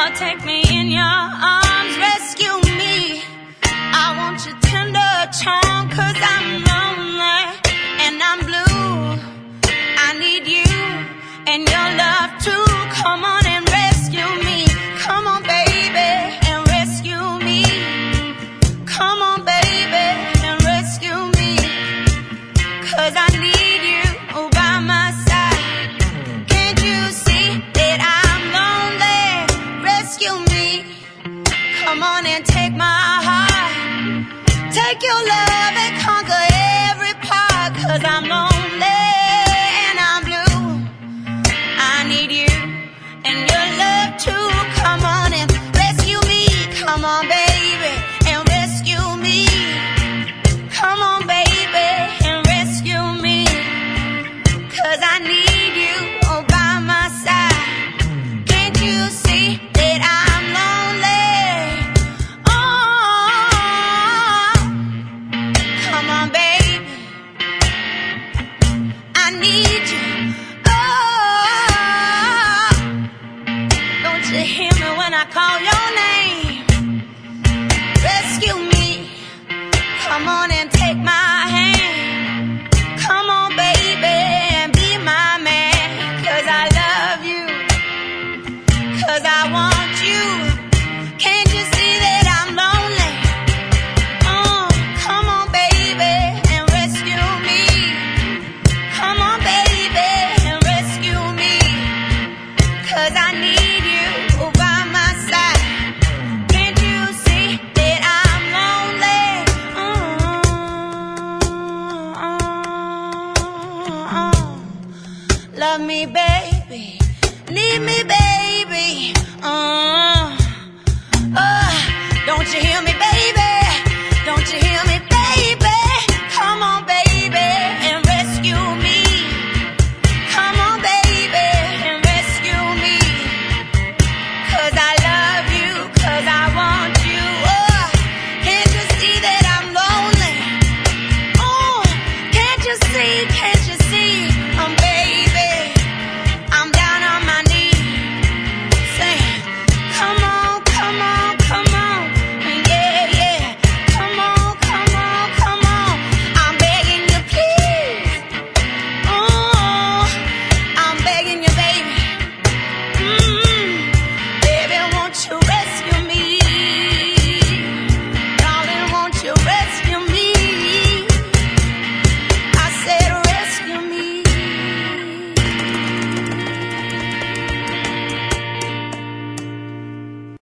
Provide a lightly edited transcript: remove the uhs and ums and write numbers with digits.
Lord, take me in your arms, rescue me. I want your tender charm, 'cause I'm lonely and I'm blue. I need you and your love too. Come on and rescue me. Come on, baby, and rescue me. Come on, baby, and rescue me. 'Cause I need you by my side. Can't you see that I'm lonely? Rescue me. Come on and take my heart. Take your love and conquer every part. 'Cause I'm lonely and I'm blue. I need you and your love too. Come on and rescue me. Come on, baby, and rescue me. Come on, baby, and rescue me. 'Cause I need you by my side. Can't you see that I'm lonely? Oh, come on, baby, I need you. Oh, don't you hear me when I call your name? Rescue me. Come on and take my hand. Come on, baby, and be my man. 'Cause I love you. 'Cause I want you. Can't you see that I'm lonely? Oh, come on, baby, and rescue me. Come on, baby, and rescue me. 'Cause I need you by my side. Can't you see that I'm lonely? Love me, baby. Need me, baby. Don't you hear me, baby? Don't you hear me, baby? Come on, baby, and rescue me. Come on, baby, and rescue me. 'Cause I love you, 'cause I want you. Oh, can't you see that I'm lonely? Oh, can't you see?